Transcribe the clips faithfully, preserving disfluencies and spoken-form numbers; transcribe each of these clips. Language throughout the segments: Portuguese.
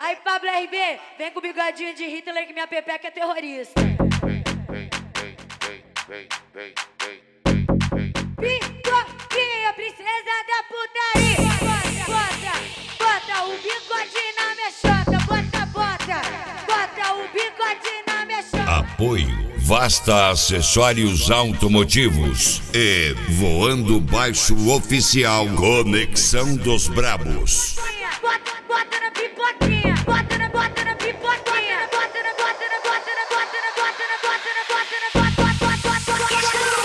Aí, Pablo R B, vem com o bigodinho de Hitler que minha pepeca é terrorista. Pipoquinha, princesa da putaria. Bota, bota o bigode na minha chota. Bota, bota, bota o bigode na minha chota. Apoio Vasta Acessórios Automotivos e Voando Baixo Oficial Conexão dos Brabos. Bota, bota na pipoquinha, bota na, bota na pipoquinha, bota na, bota na, bota na, bota na, bota na, bota na, bota na, bota na, bota na, bota na,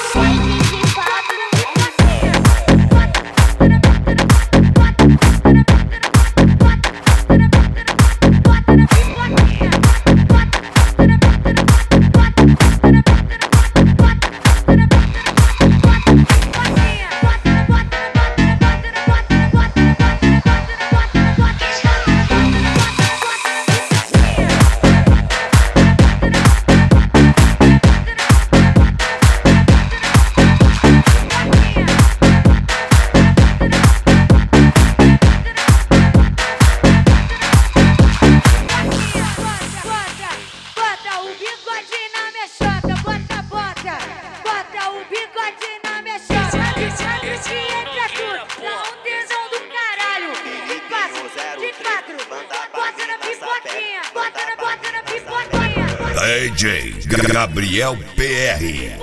D J Gabriel P R.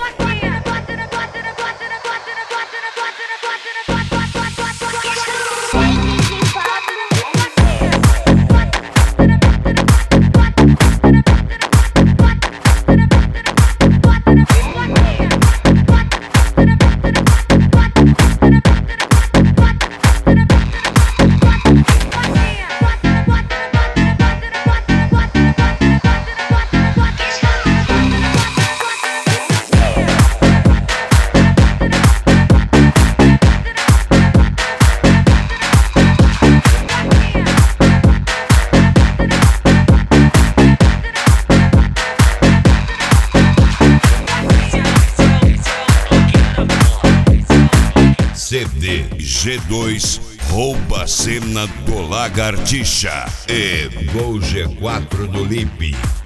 C D G dois Rouba a Cena do Lagartixa e Gol G quatro do Lipe.